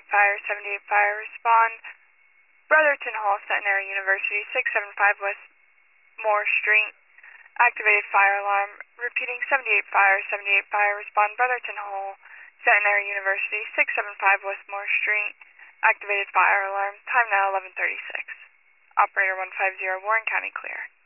Fire, 78 Fire, respond. Brotherton Hall, Centenary University, 675 West Moore Street. Activated fire alarm. Repeating, 78 Fire, respond. Brotherton Hall, Centenary University, 675 West Moore Street. Activated fire alarm. Time now 11:36. Operator 150, Warren County clear.